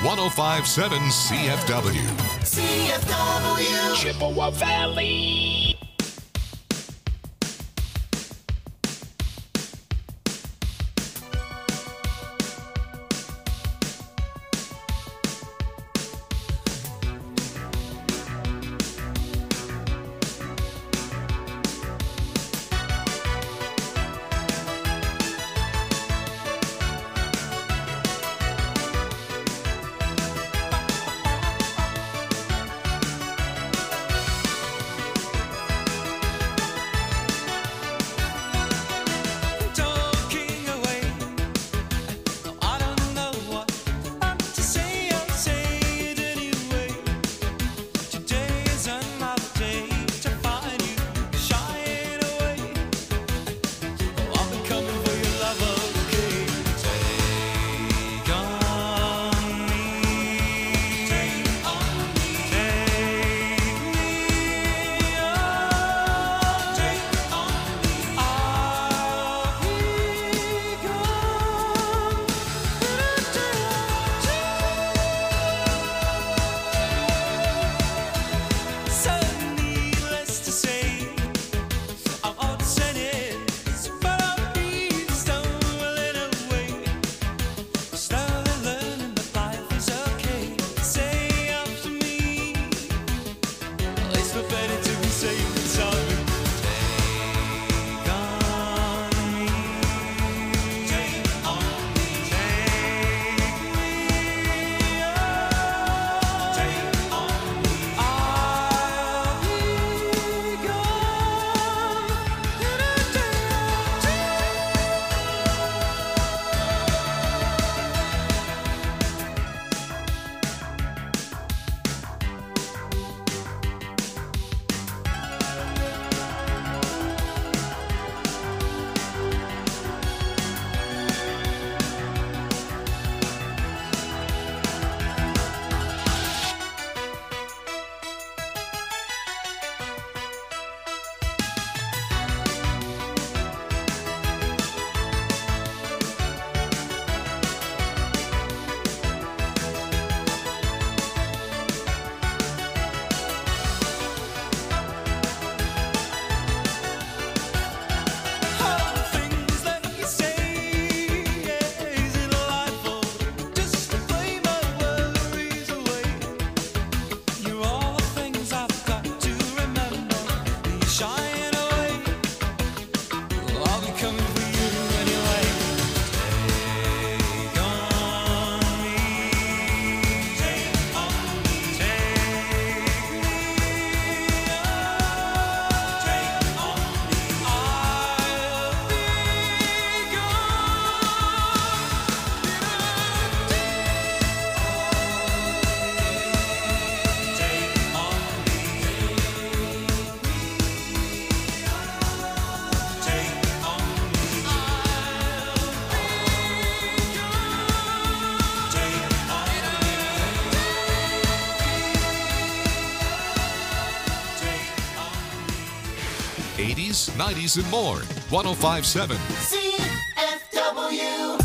1057 CFW. CFW. Chippewa Valley. '80s, '90s, and more. 1057 CFW.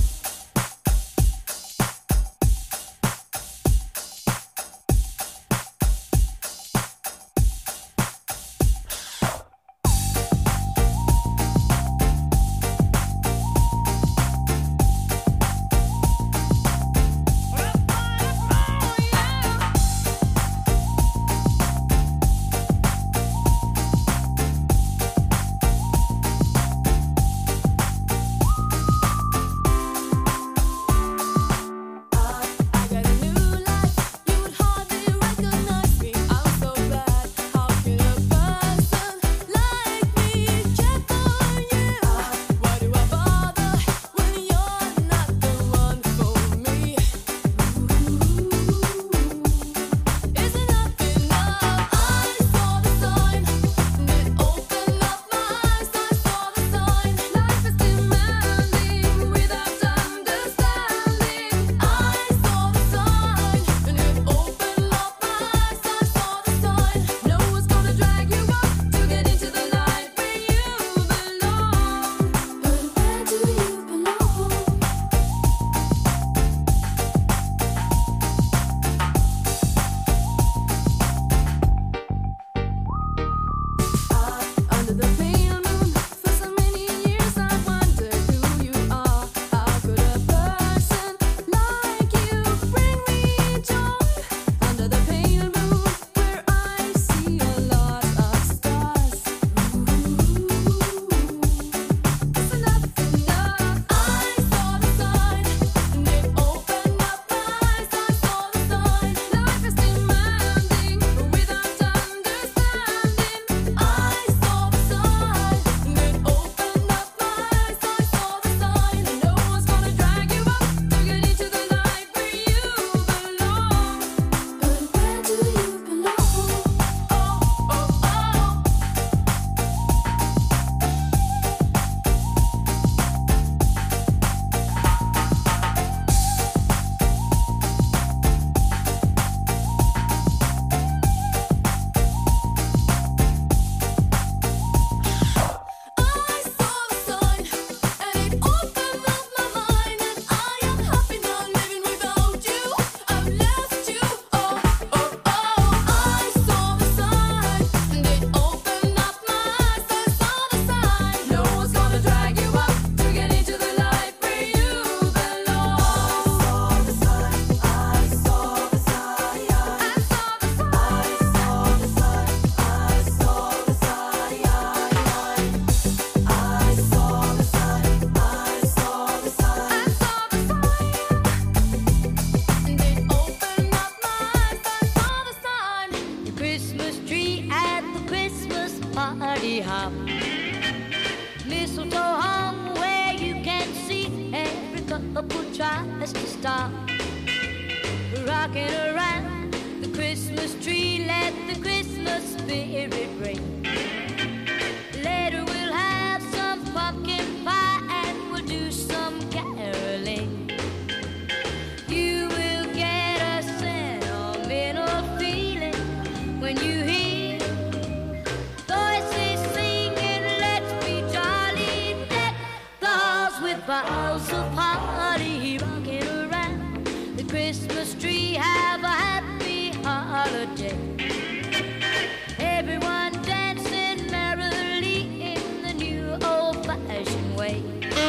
rocking around the Christmas tree. Let the Christmas spirit ring. Later we'll have some pumpkin pie and we'll do some caroling. You will get a sentimental feeling when you hear voices singing, let's be jolly. Deck the halls with boughs of holly, rocking around the Christmas tree. Have a happy holiday. Everyone dancing merrily in the new old-fashioned way.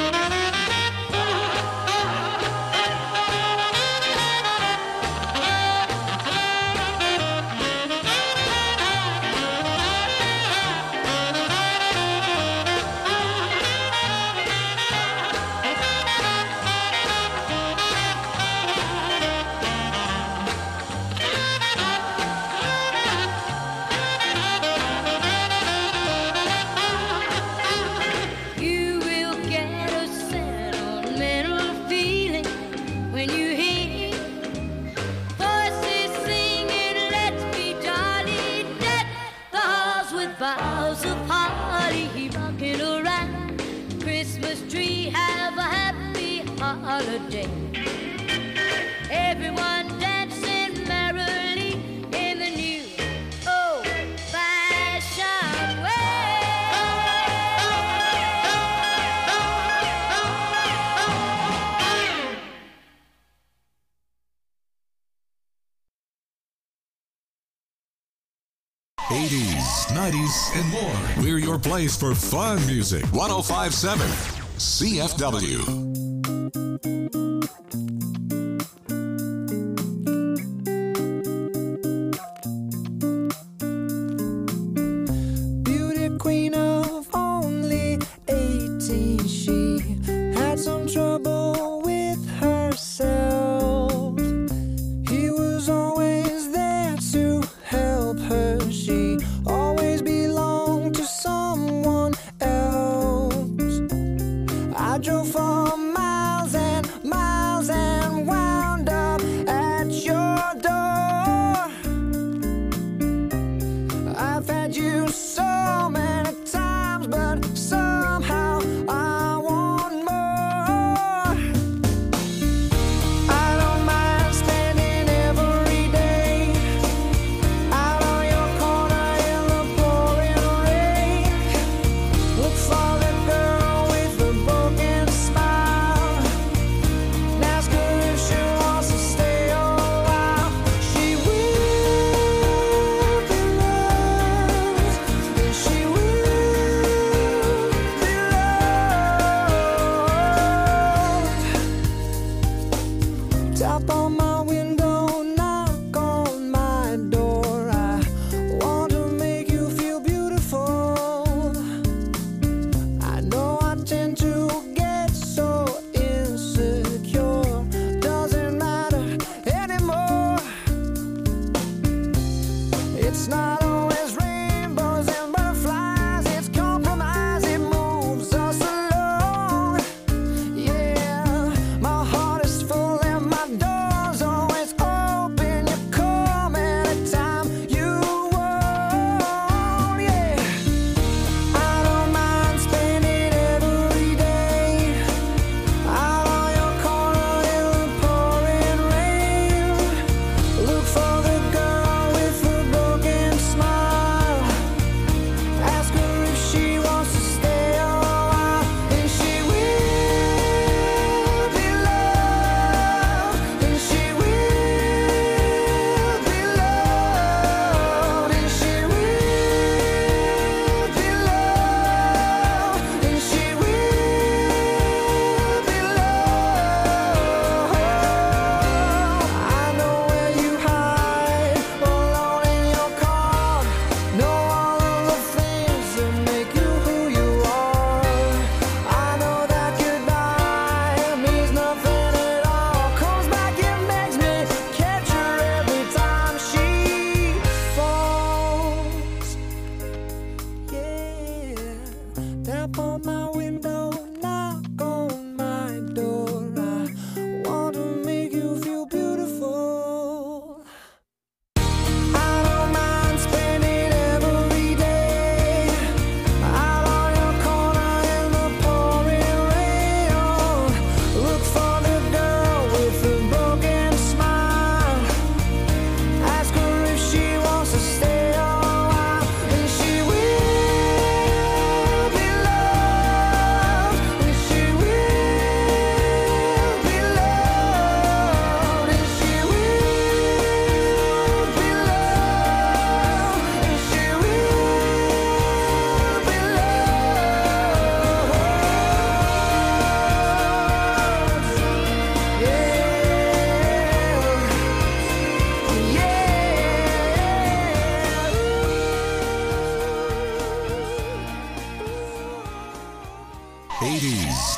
Boughs of holly, rocking around the Christmas tree. Have a happy holiday. Everyone dancing merrily in the new old-fashioned way. '80s, '90s, and more. We're your place for fun music. 105.7 CFW. Beauty queen of only 18, she had some trouble with herself. He was always there to help her. She always belonged to someone else. I drove for miles and miles and wound up at your door. I've had you so many times, but somehow I want more. I don't mind spending every day out on your corner in the pouring rain. Look for the girl with the broken smile and ask her if she wants to stay a while. She will be loved, and she will be loved. Tap on my window, knock on my door. I want to make you feel beautiful. I know I tend to get so insecure. Doesn't matter anymore. It's not always rainbows and butterflies. It's compromise. It moves us along. Yeah, my heart is full and my door's always open. You come anytime you want. Yeah, I don't mind spending every day out on your corner in the pouring rain. Look for the girl with the broken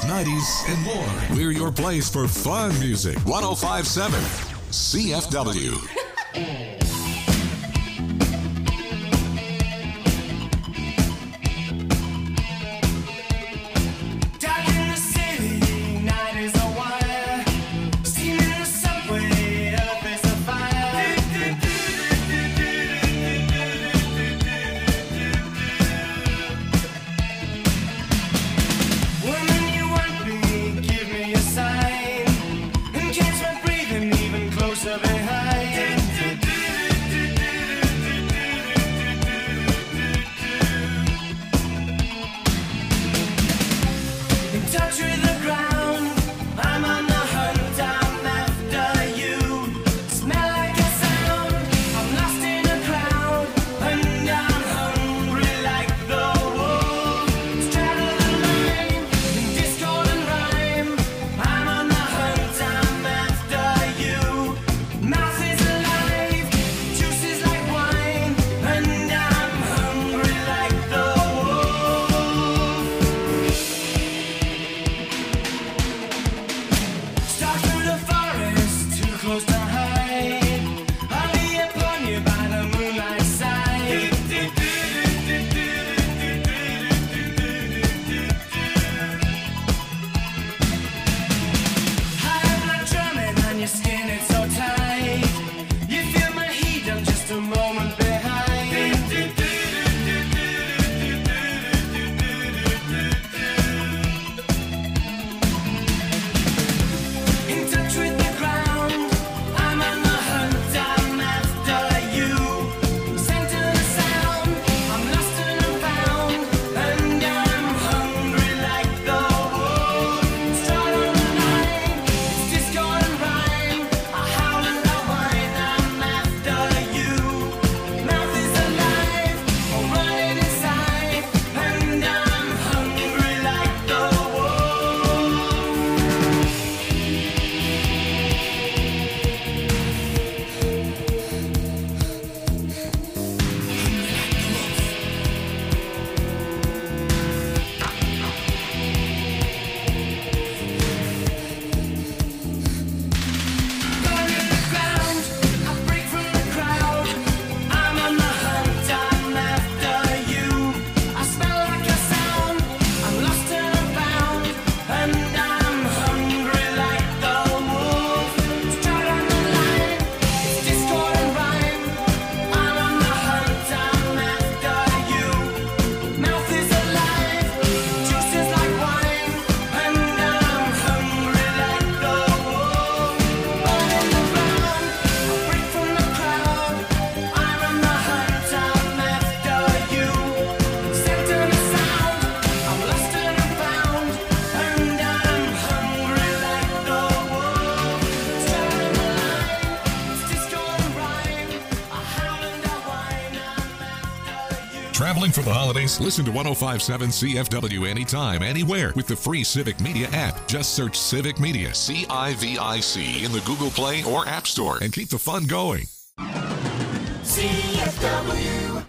90s, and more. We're your place for fun music. 105.7 CFW. Traveling for the holidays? Listen to 105.7 CFW anytime, anywhere with the free Civic Media app. Just search Civic Media, CIVIC, in the Google Play or App Store and keep the fun going. CFW.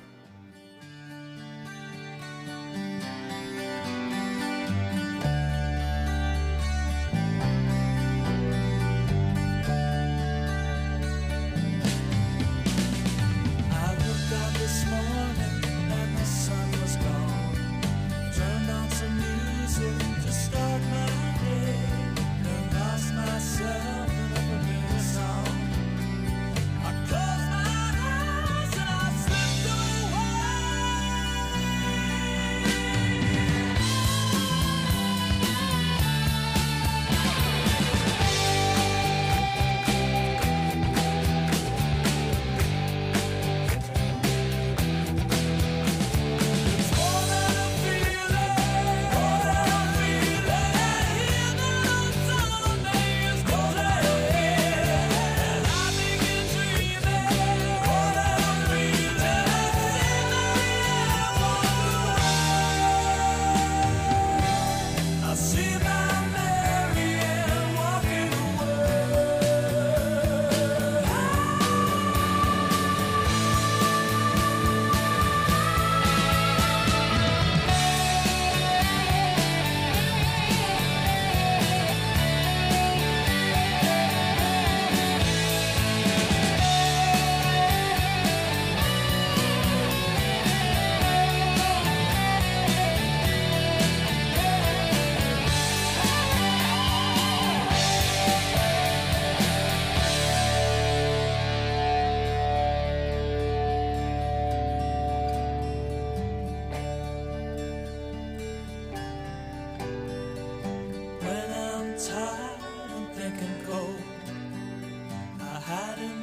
Close my eyes and I slip away.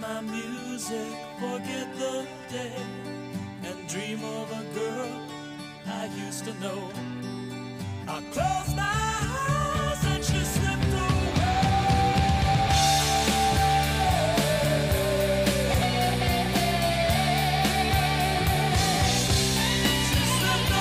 my music, forget the day, and dream of a girl I used to know. I close my eyes and she slipped away. She slipped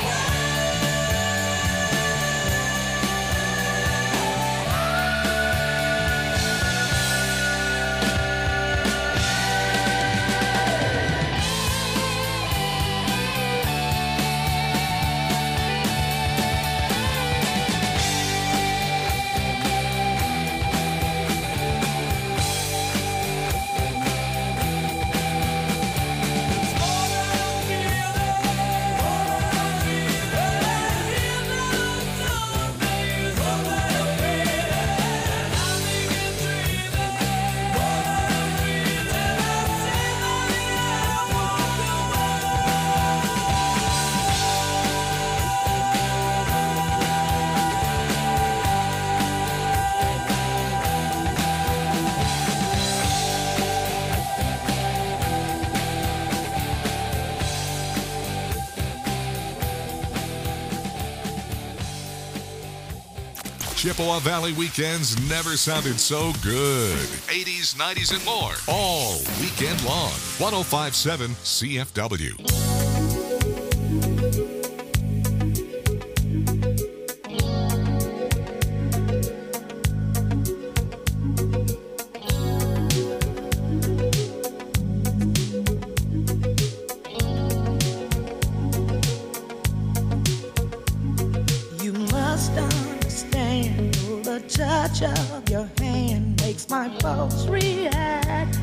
Chippewa Valley weekends never sounded so good. 80s, 90s, and more. All weekend long. 105.7 CFW. You must understand, the touch of your hand makes my pulse react.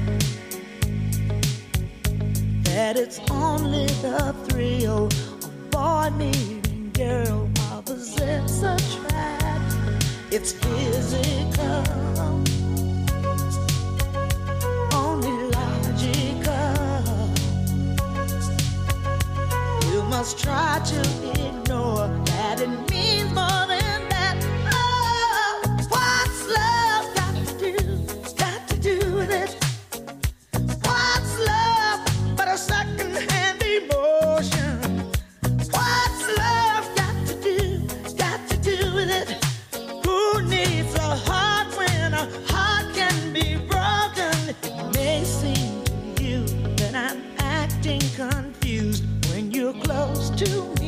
That it's only the thrill of boy meeting girl, opposites attract. It's physical, only logical. You must try to ignore that it means more than that. Oh, what's love got to do with it? What's love but a second-hand emotion? What's love got to do with it? Who needs a heart when a heart can be broken? It may seem to you that I'm acting confused when you're close to me.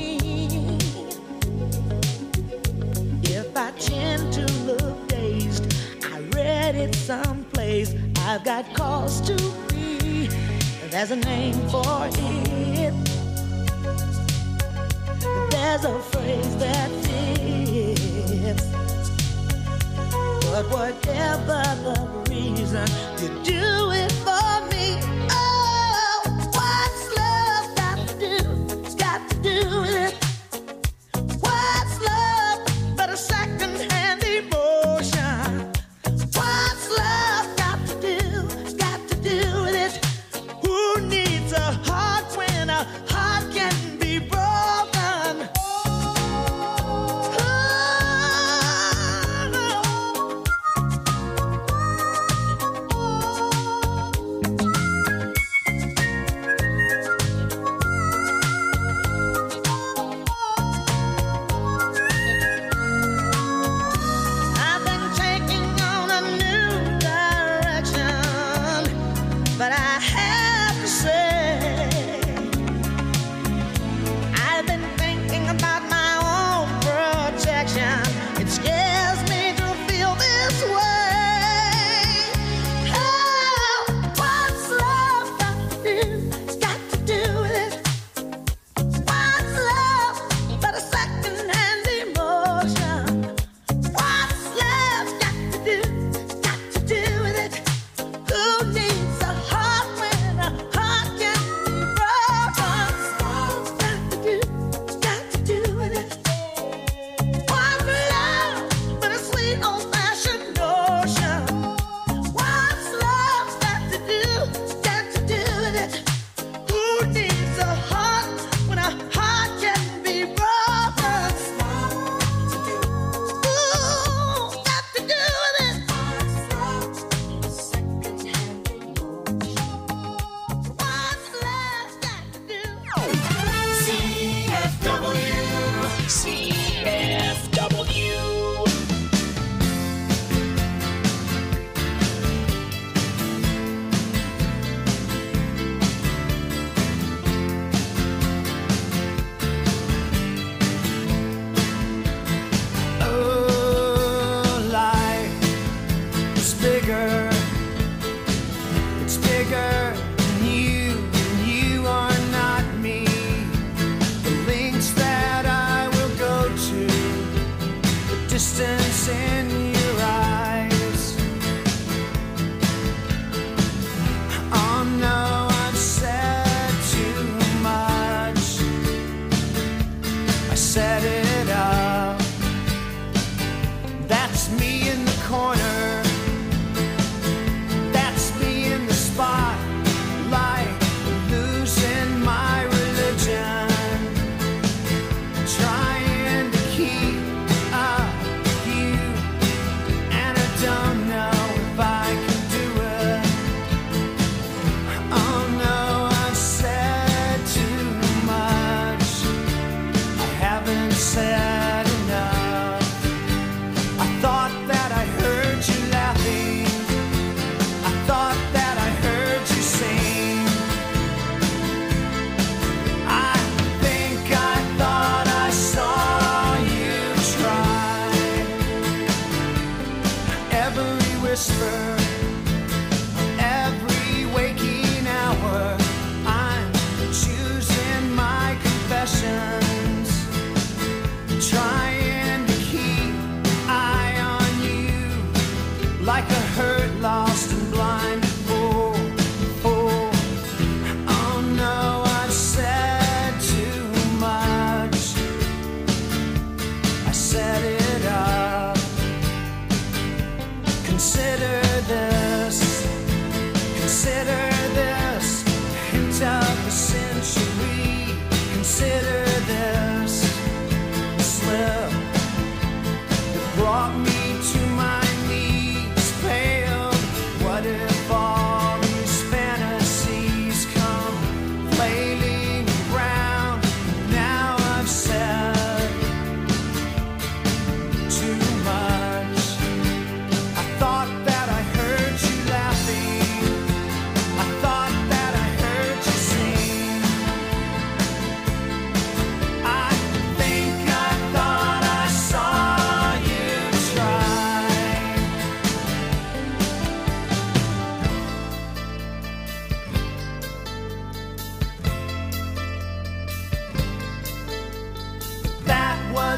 If I tend to look dazed, I read it someplace. I've got cause to be. There's a name for it. There's a phrase that fits. But whatever the reason, you do it for me. Oh, what's love got to do with it? What's love but a second-hand emotion? What's love got to do with it? Who needs a heart when a heart can be broken? Oh,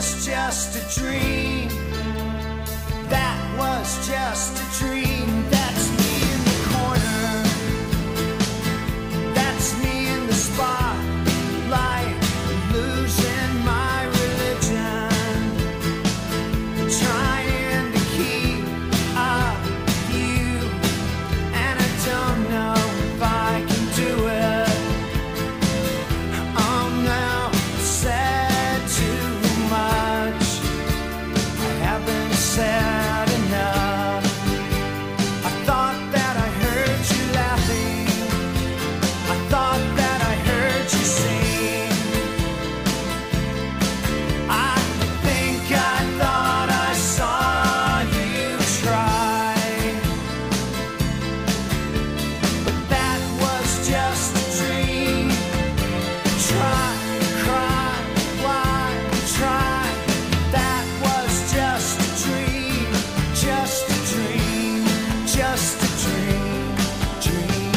was just a dream. That was just a dream. That's me in the corner. That's me in the spotlight, losing my religion, trying to keep up with you, and I don't know if I can do it. I'm now said too much. I haven't said enough. I thought that I heard you laughing. I thought that I heard you sing. I think I thought I saw you try, but that was just a dream. Try, cry, why, try. That was just a dream, just a dream, just a dream, dream.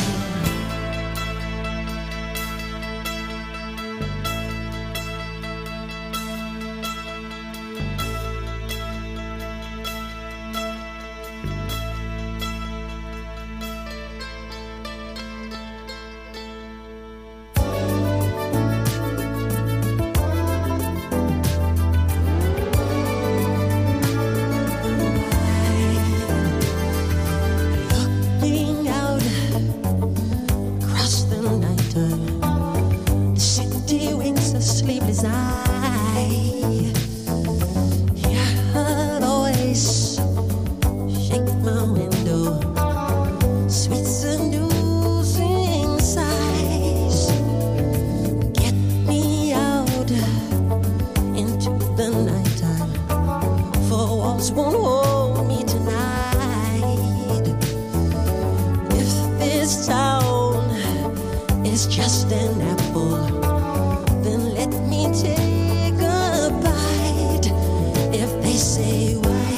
Looking out across the night, the city winks a sleepless eye. Hear her voice shake my window, sweet seducing sighs. Get me out into the nighttime, for walls won't hold me tonight. If this town is just an apple, then let me take a bite. If they say why,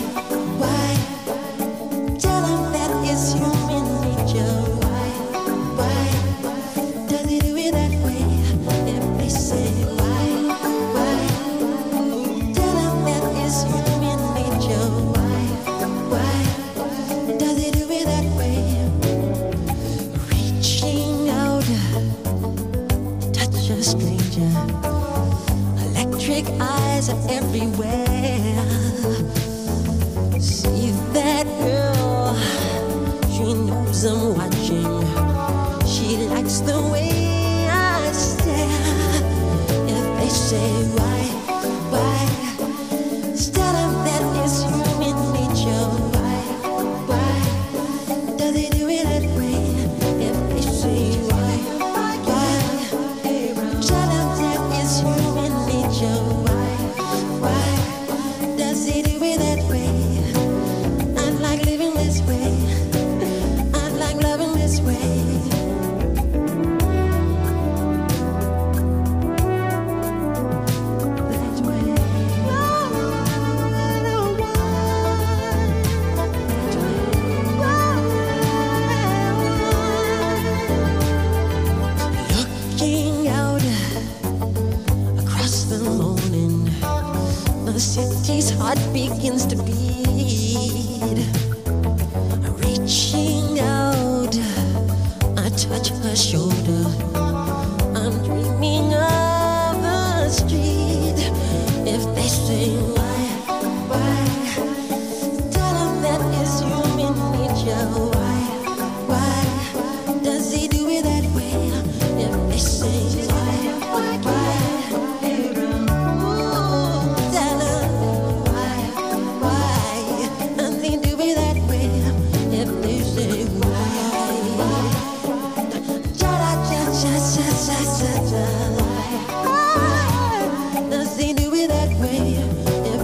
tell them that it's human nature. Why does it do it that way? If they say why, tell them that it's human nature. Why does it do it that way? Reaching out, touch a stranger. Electric eyes are everywhere. See that girl, she knows I'm watching. She likes the way I stare. If they say why, tell them that it's human nature. Why does it do it that way? If they say why, tell them that it's human nature. Why does it do it that way? I like living this way. I like loving this way. That way. Looking out across the morning, the city's heart begins to beat. Reaching out, I touch her shoulder. I'm dreaming of the street. If they say why, tell them that it's human nature. Why does he do it that way? If they say why, tell them why does he do it that way? If they say why, does he do it that way? If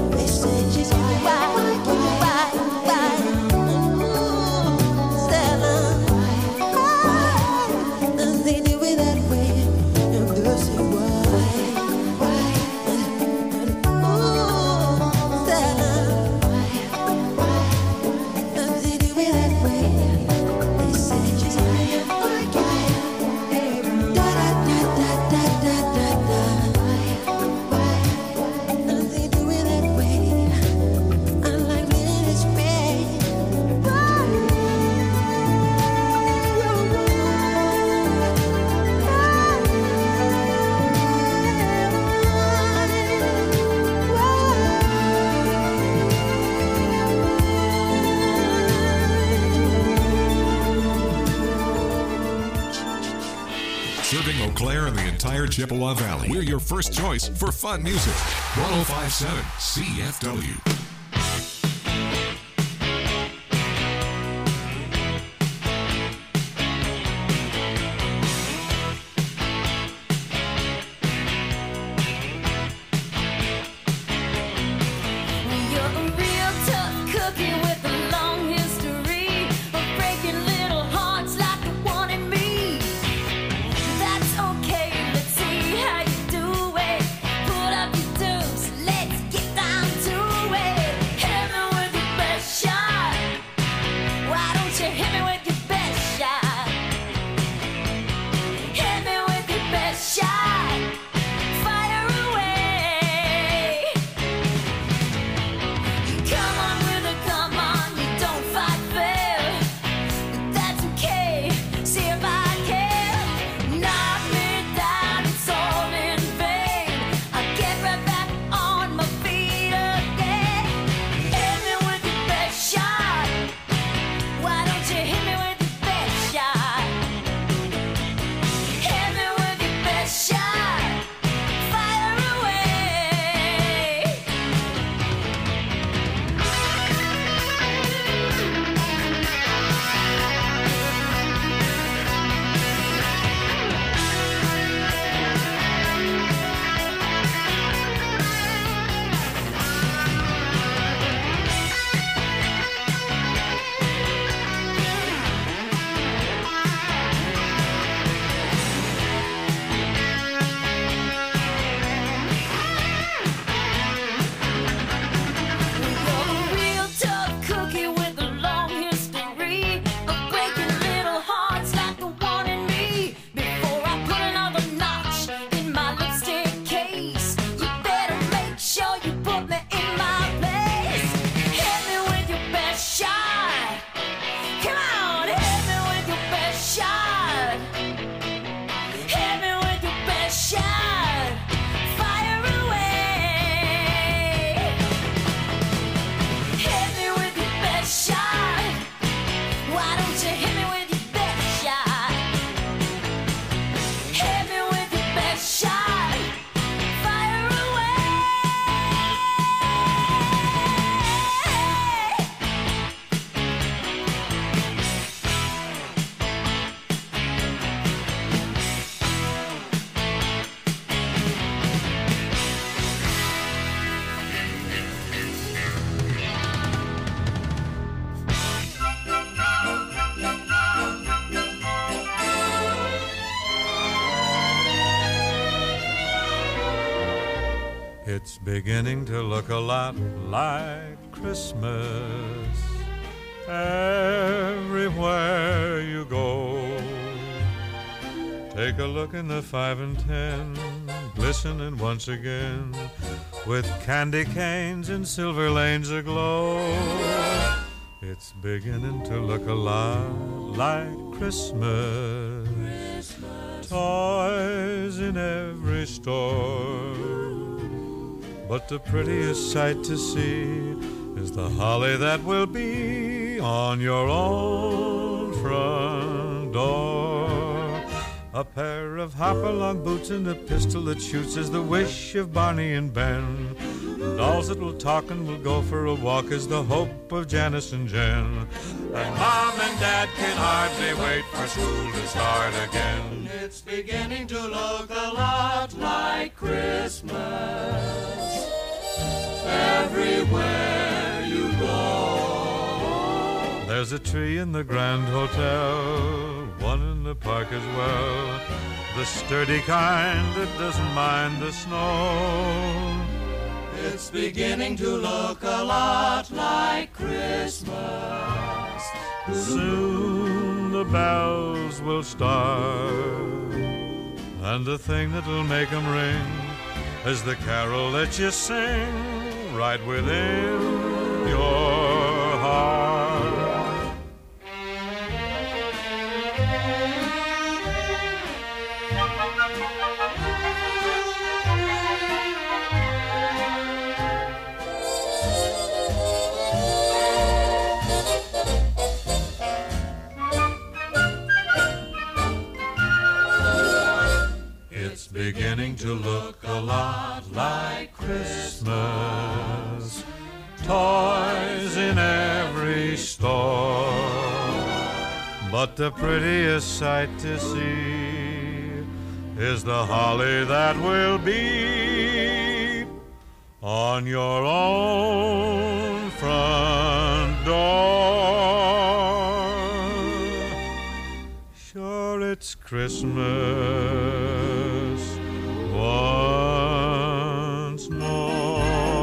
Serving Eau Claire and the entire Chippewa Valley. We're your first choice for fun music. 1057 CFW. It's beginning to look a lot like Christmas everywhere you go. Take a look in the 5 and 10, glistening once again with candy canes and silver lanes aglow. It's beginning to look a lot like Christmas. Toys in every store. But the prettiest sight to see is the holly that will be on your own front door. A pair of hop-along boots and a pistol that shoots is the wish of Barney and Ben. Dolls that will talk and will go for a walk is the hope of Janice and Jen. And Mom and Dad can hardly wait for school to start again. It's beginning to look a lot like Christmas everywhere you go. There's a tree in the Grand Hotel, one in the park as well, the sturdy kind that doesn't mind the snow. It's beginning to look a lot like Christmas. Soon the bells will start, and the thing that'll make them ring is the carol that you sing right within your heart. beginning to look a lot like Christmas. Toys in every store, but the prettiest sight to see is the holly that will be on your own front door. Sure, it's Christmas once more.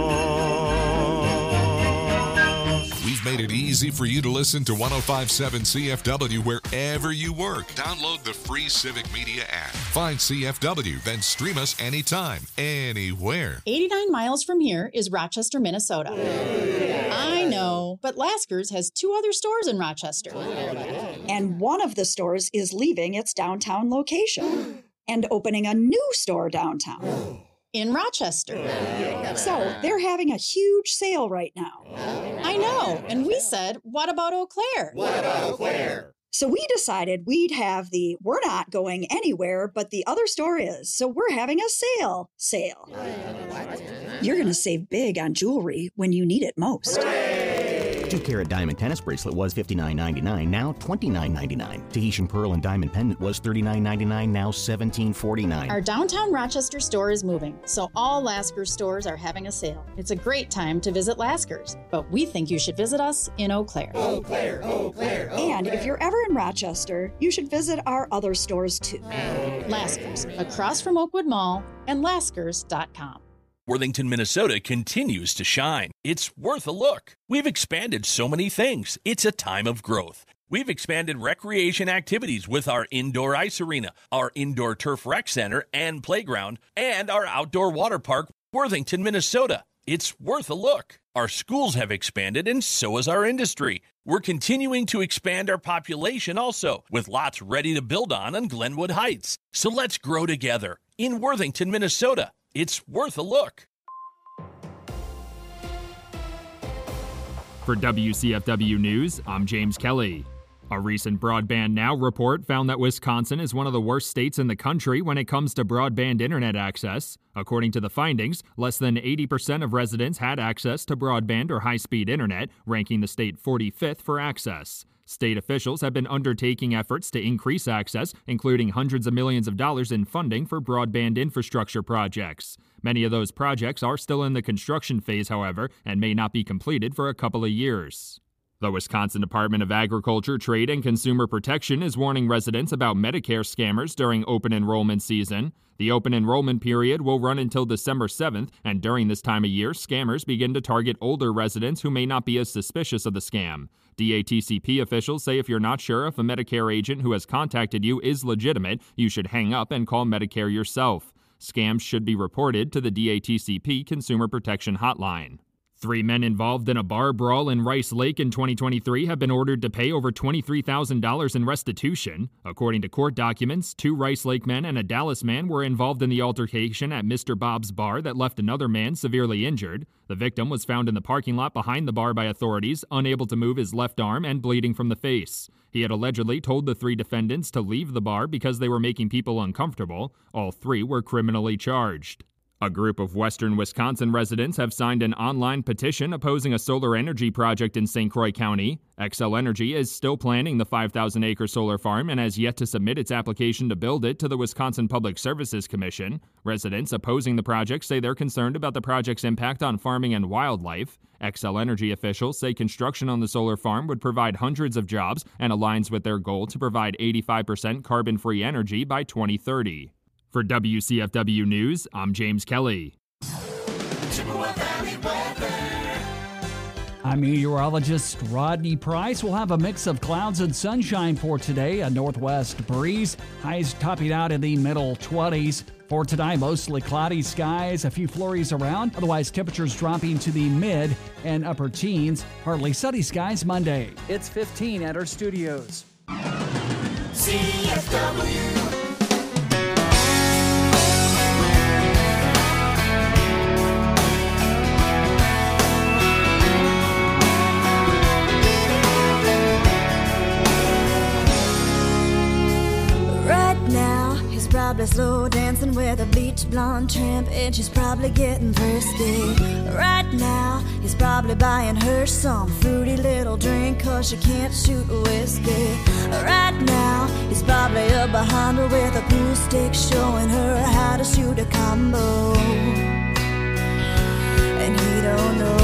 Made it easy for you to listen to 105.7 CFW wherever you work. Download the free Civic Media app. Find CFW, then stream us anytime, anywhere. 89 miles from here is Rochester, Minnesota. I know, but Lasker's has 2 other stores in Rochester. And one of the stores is leaving its downtown location and opening a new store downtown. In Rochester. So they're having a huge sale right now. I know. And we said, what about Eau Claire? What about Eau Claire? So we decided we'd have the we're not going anywhere, but the other store is. So we're having a sale. You're going to save big on jewelry when you need it most. 2-carat diamond tennis bracelet was $59.99, now $29.99. Tahitian pearl and diamond pendant was $39.99, now $17.49. Our downtown Rochester store is moving, so all Lasker's stores are having a sale. It's a great time to visit Lasker's, but we think you should visit us in Eau Claire. Eau Claire, Eau Claire, Eau Claire. And if you're ever in Rochester, you should visit our other stores too. Lasker's, across from Oakwood Mall, and Laskers.com. Worthington, Minnesota continues to shine. It's worth a look. We've expanded so many things. It's a time of growth. We've expanded recreation activities with our indoor ice arena, our indoor turf rec center and playground, and our outdoor water park, Worthington, Minnesota. It's worth a look. Our schools have expanded, and so has our industry. We're continuing to expand our population also, with lots ready to build on Glenwood Heights. So let's grow together in Worthington, Minnesota. It's worth a look. For WCFW News, I'm James Kelly. A recent Broadband Now report found that Wisconsin is one of the worst states in the country when it comes to broadband internet access. According to the findings, less than 80% of residents had access to broadband or high-speed internet, ranking the state 45th for access. State officials have been undertaking efforts to increase access, including hundreds of millions of dollars in funding for broadband infrastructure projects. Many of those projects are still in the construction phase, however, and may not be completed for a couple of years. The Wisconsin Department of Agriculture, Trade, and Consumer Protection is warning residents about Medicare scammers during open enrollment season. The open enrollment period will run until December 7th, and during this time of year, scammers begin to target older residents who may not be as suspicious of the scam. DATCP officials say if you're not sure if a Medicare agent who has contacted you is legitimate, you should hang up and call Medicare yourself. Scams should be reported to the DATCP Consumer Protection Hotline. 3 men involved in a bar brawl in Rice Lake in 2023 have been ordered to pay over $23,000 in restitution. According to court documents, 2 Rice Lake men and a Dallas man were involved in the altercation at Mr. Bob's bar that left another man severely injured. The victim was found in the parking lot behind the bar by authorities, unable to move his left arm and bleeding from the face. He had allegedly told the 3 defendants to leave the bar because they were making people uncomfortable. All 3 were criminally charged. A group of western Wisconsin residents have signed an online petition opposing a solar energy project in St. Croix County. Xcel Energy is still planning the 5,000-acre solar farm and has yet to submit its application to build it to the Wisconsin Public Services Commission. Residents opposing the project say they're concerned about the project's impact on farming and wildlife. Xcel Energy officials say construction on the solar farm would provide hundreds of jobs and aligns with their goal to provide 85% carbon-free energy by 2030. For WCFW News, I'm James Kelly. I'm meteorologist Rodney Price. We'll have a mix of clouds and sunshine for today, a northwest breeze. Highs topping out in the middle 20s. For tonight, mostly cloudy skies, a few flurries around. Otherwise, temperatures dropping to the mid and upper teens. Partly sunny skies Monday. It's 15 at our studios. CFW. probably slow dancing with a bleach blonde tramp, and she's probably getting thirsty. Right now, he's probably buying her some fruity little drink, 'cause she can't shoot whiskey. Right now, he's probably up behind her with a pool stick, showing her how to shoot a combo. And he don't know.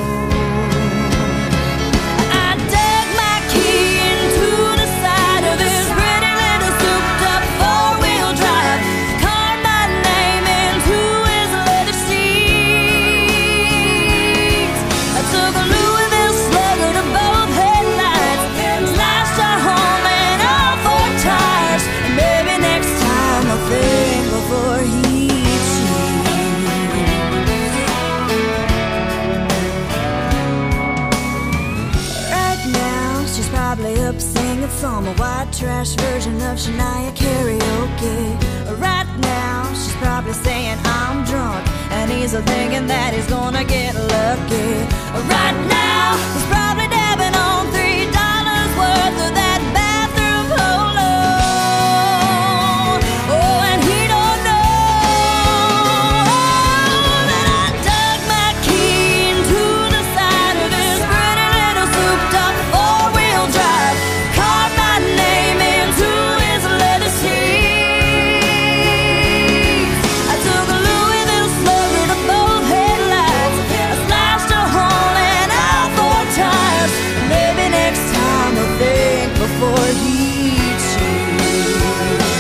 Some white trash version of Shania karaoke. Right now, she's probably saying I'm drunk, and he's thinking that he's gonna get lucky. Right now, he's probably dabbing on $3 worth of that bathroom polo. Oh, and he don't know that I dug my key into the side of his pretty little souped-up four-wheel drive. Name into his leather seats. I took a Louis little slugger to both headlights. I slashed a hole in all four tires. Maybe next time I'll think before he cheats.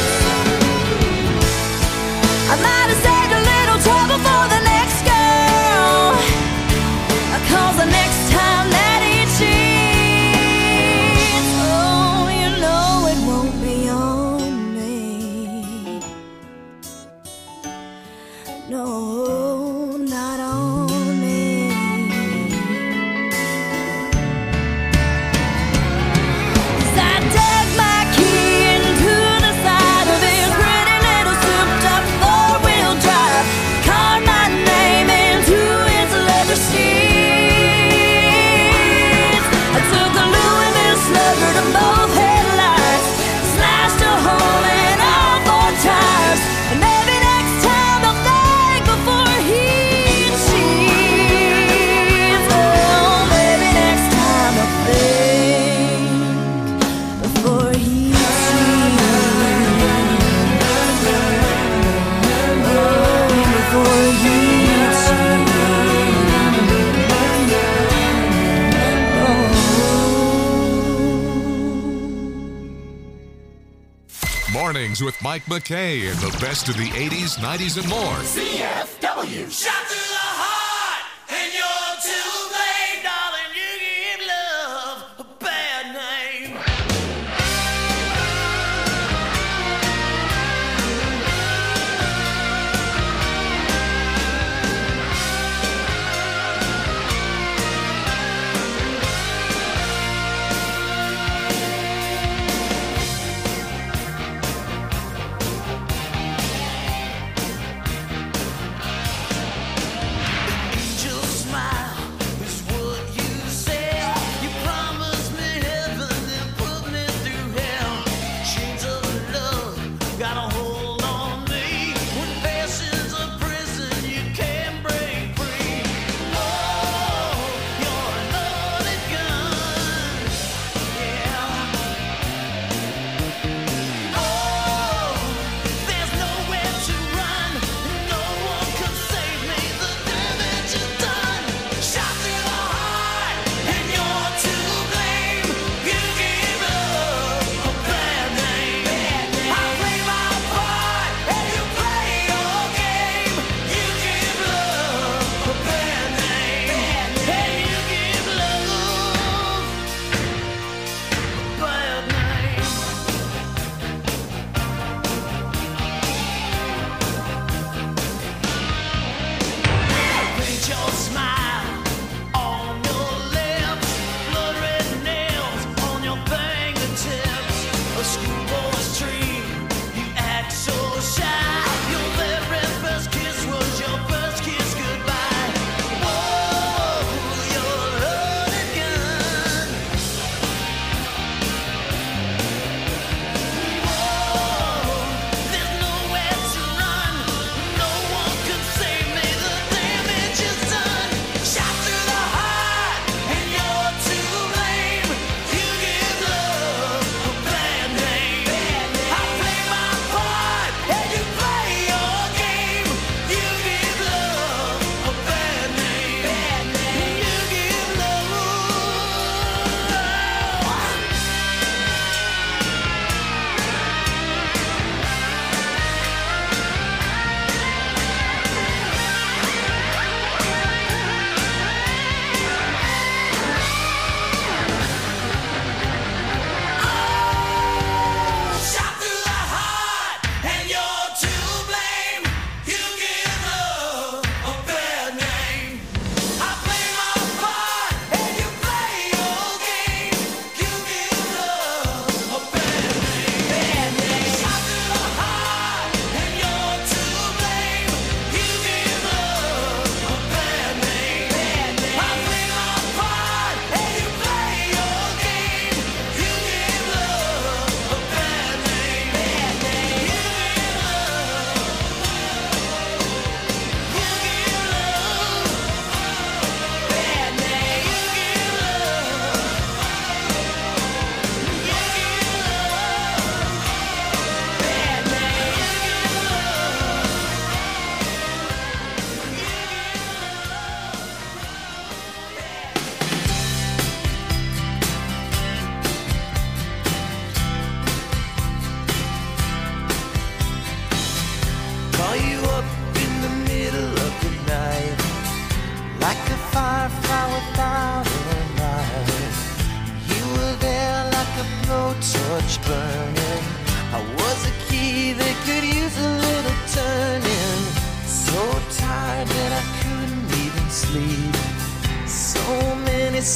I might have saved a little trouble for the next girl, 'cause the next time that he cheats, no, not on me. 'Cause I dug my key into the side of his pretty little souped-up four-wheel drive. Carved my name into his leather seats. I took a Louisville slugger to both headlights, slashed a hole in all four tires, and maybe next time I'll think before he cheats. Oh, maybe next time I'll think before he cheats. Oh, before he Mornings with Mike McKay and the best of the 80s, 90s, and more. CFW. Shot to the heart, and you're too late, darling. You give love a bad name.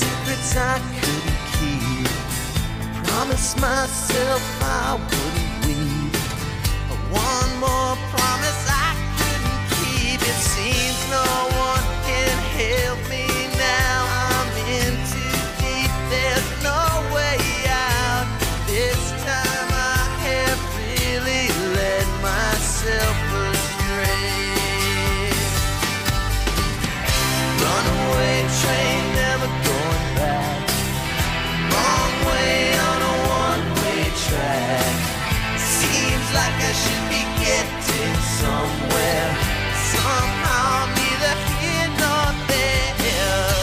secrets I couldn't keep. Promised myself I wouldn't weep. One more promise I couldn't keep. It seems no one can help me now. I'm in too deep, there's no way out. This time I have really led myself astray. Runaway train, never going back. Wrong way on a one-way track. Seems like I should be getting somewhere. Somehow I'm neither here nor there.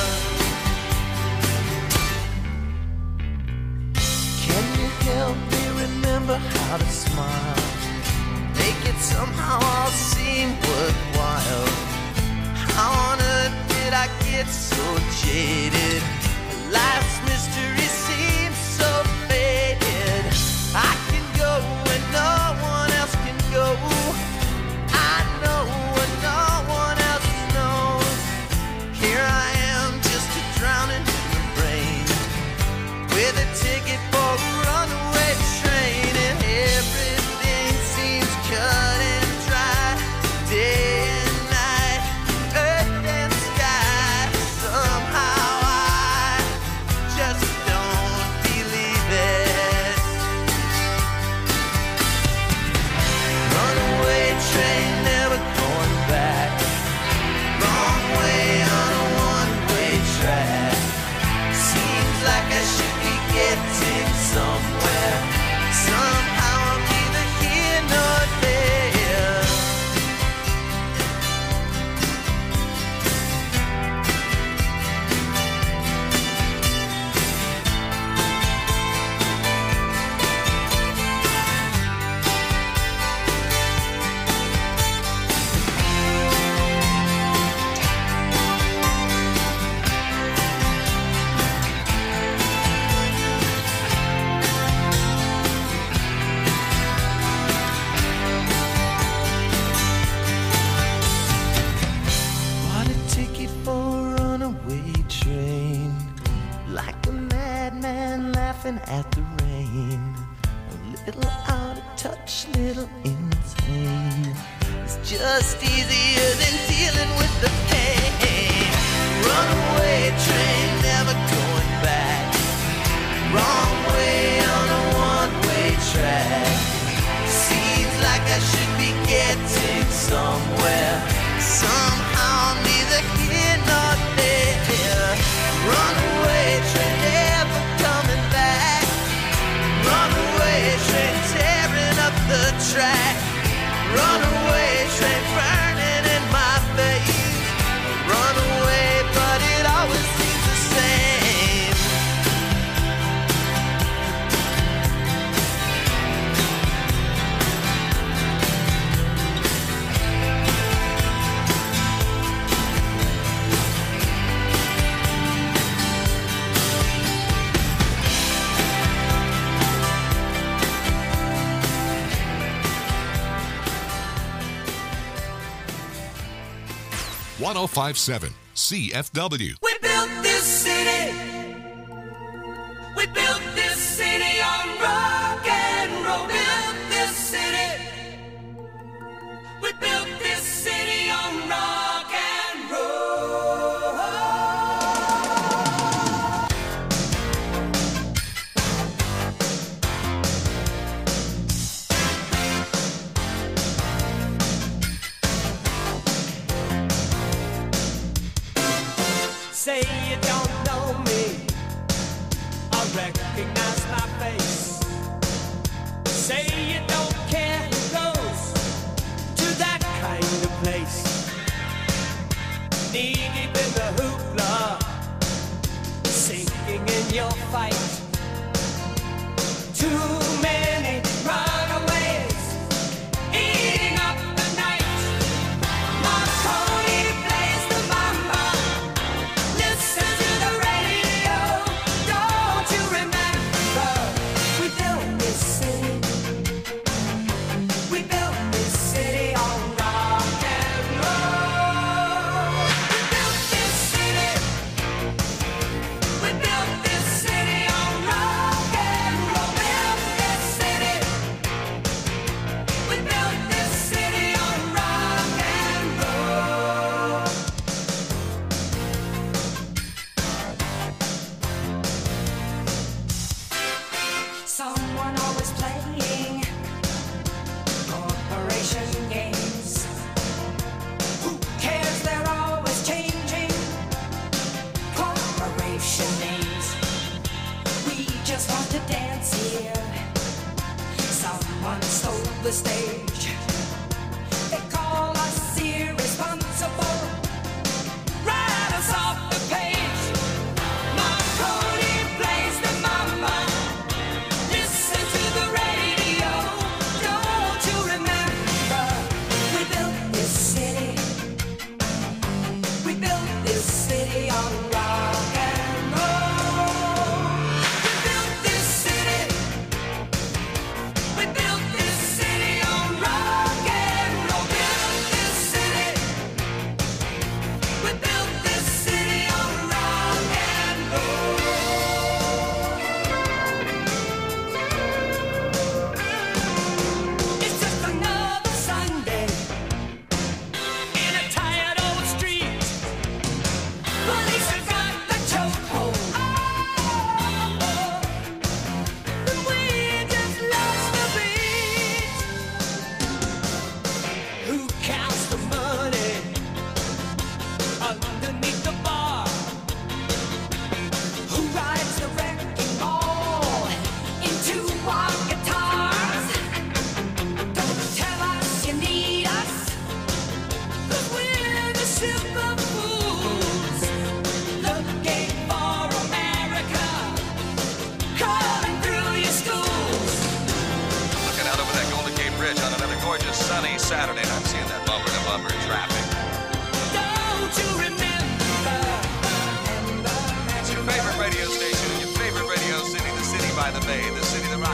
Can you help me remember how to smile? Make it somehow all seem worthwhile. How on earth did I get so jaded? Life's mystery seems so faded. I can go when no one else can go. I know when no one else knows. Here I am, just a drowning in the rain, with a ticket for a runaway train, and everything seems cut and dry. Day and night, earth and sky. Somehow I just don't believe it. Runaway train, never going back. Wrong way on a one-way track. Seems like I should be getting somewhere. Somehow I'm neither here nor there. Bought a ticket for a runaway train, like a madman laughing at the rain. A little out of touch, little insane. It's just easier than dealing with the pain. Runaway train, never going back. Wrong way on a one-way track. Seems like I should be getting somewhere. Somehow I'm neither here nor there. Runaway train, never coming back. Runaway train, tearing up the track. Runaway train, burning in my face. Runaway, but it always seems the same. .1057 CFW. We built this city. We built this city on rock and roll. Built this city. We built this city on rock and roll. Say you don't know me, I recognize my face. Say you don't care who goes to that kind of place. Knee deep in the hoopla, sinking in your fight. Too many runaways, eating up the night. Marconi plays the mambo. Listen to the radio. Don't you remember? We built this city. We built this city on rock and roll. We built this city. We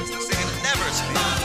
Fantastic, singing Never Sleep.